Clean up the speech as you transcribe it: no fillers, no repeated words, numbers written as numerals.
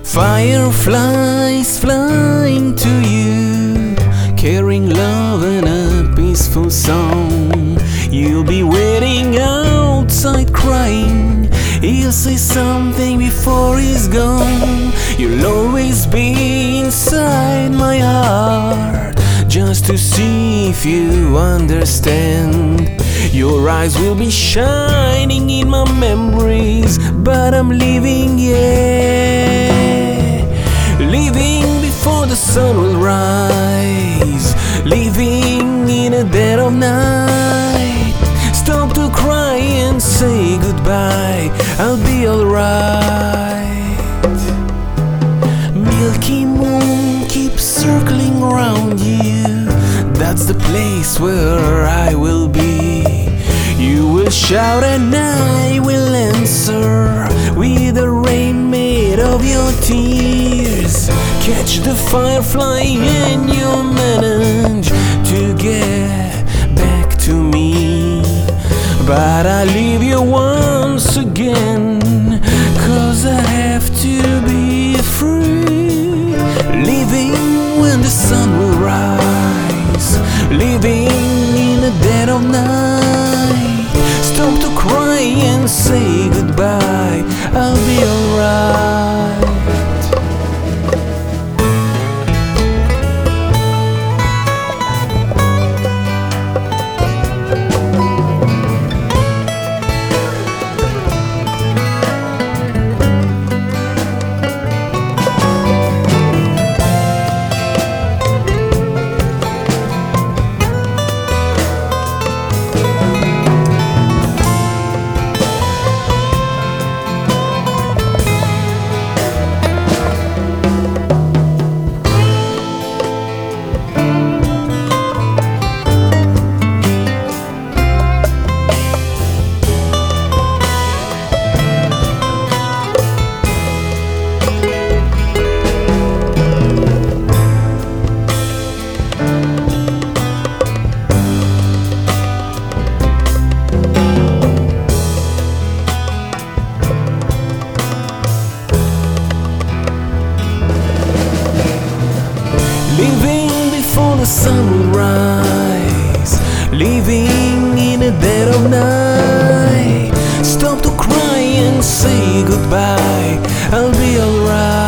Fireflies flying to you, carrying love and a peaceful song. You'll be waiting outside crying. He'll say something before he's gone. You'll always be inside my heart, just to see if you understand. Your eyes will be shining in my memories, but I'm leaving, yeah. Leaving before the sun will rise, leaving in the dead of night. Stop to cry and say goodbye, I'll be alright. Milky moon keeps circling around you, that's the place where I will be. You will shout and I will answer with the rain made of your tears. Catch the firefly and you'll manage to get back to me. But I leave you once again, 'cause I have to be free. Leaving when the sun will rise, leaving in the dead of night. Stop to cry and say goodbye, I'll be alright. Leaving before the sun will rise, leaving in the dead of night. Stop to cry and say goodbye, I'll be alright.